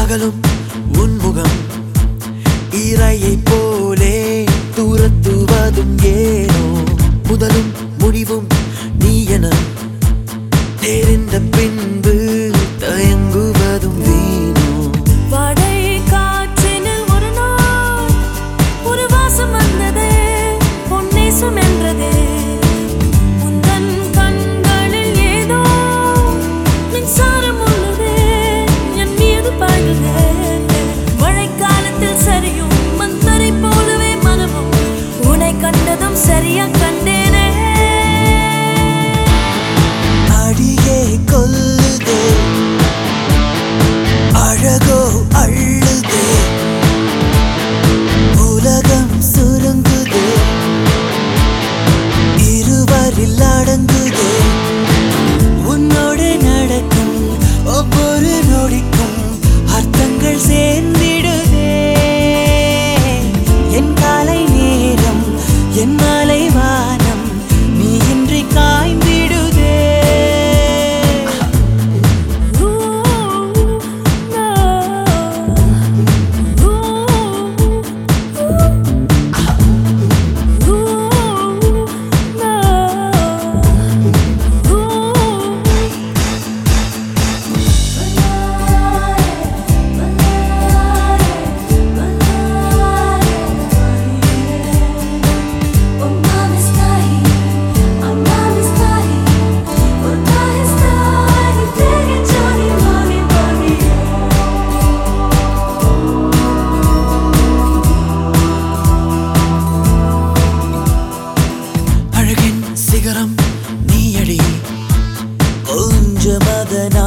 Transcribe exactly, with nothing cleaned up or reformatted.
பகலும் உன்முகம் ஈரையை போலே தூரத்துவதும் ஏனோ முதலும் முடிவும் நீ என தெரிந்த பின்பு தயங்குவதும் வீணோ வாடை காற்றினில் ஒரு நாள் ஒரு வாசம் வந்ததே பொன்னேசம் என்றதே உந்தன் கண்களில் ஏதோ மின்சாரம் உள்ளதே என் மீது பாய்ந்ததே மழைக்காலத்தில் சரியும் மந்தரை போலவே மனமும் உன்னை கண்டதும் சரியா கண்டேனே அடியே கொல்லுதே அழகோ அள்ளுதே உலகம் சுருங்குதே இருவரில் அடங்குதே உன்னோடு நடக்கும் ஒவ்வொரு நொடிக்கும் அர்த்தங்கள் சேர்ந்திடுதே என் காலை நேரம் என் மாலை வானம் நீ இன்றி காய்ந்திடுதே சிகரம் நீயடி கொஞ்ச மதன